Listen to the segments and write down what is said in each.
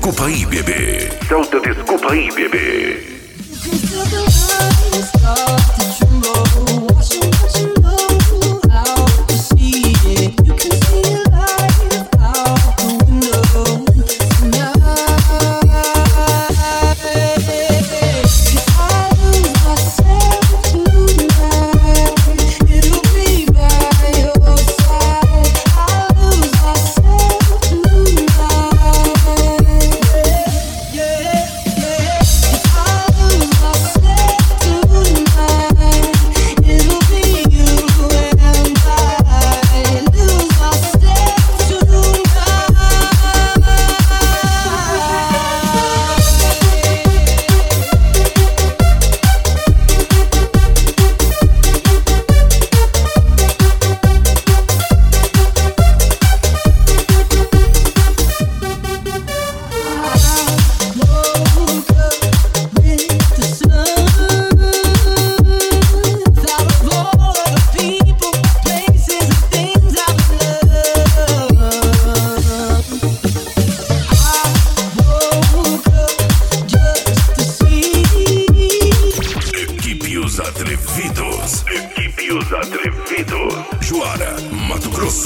desculpa aí, bebê. Solta desculpa aí, bebê. Equipe Os Atrevidos. Juara, Mato Grosso.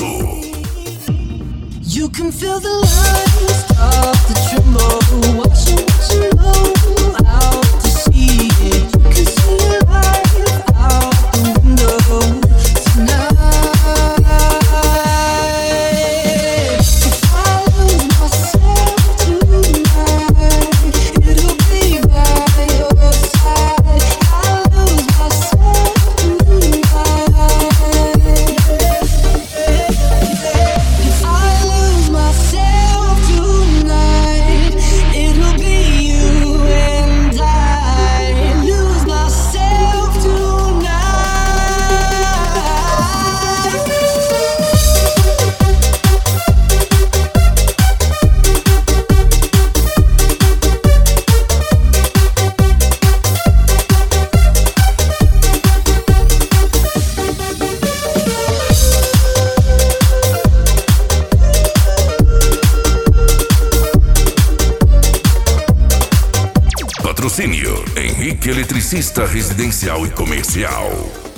You can feel the lines start to tremble. Watching low out to sea. You can see your life out the window tonight. If I lose myself tonight, it'll be by your side. I lose myself tonight. If I lose myself tonight, it'll be you and I. Lose myself tonight. Patrocínio Henrique Eletricista Residencial e Comercial.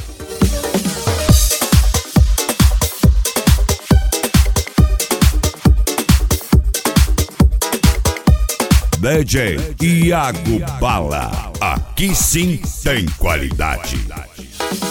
DJ Iago Bala. Aqui sim tem qualidade.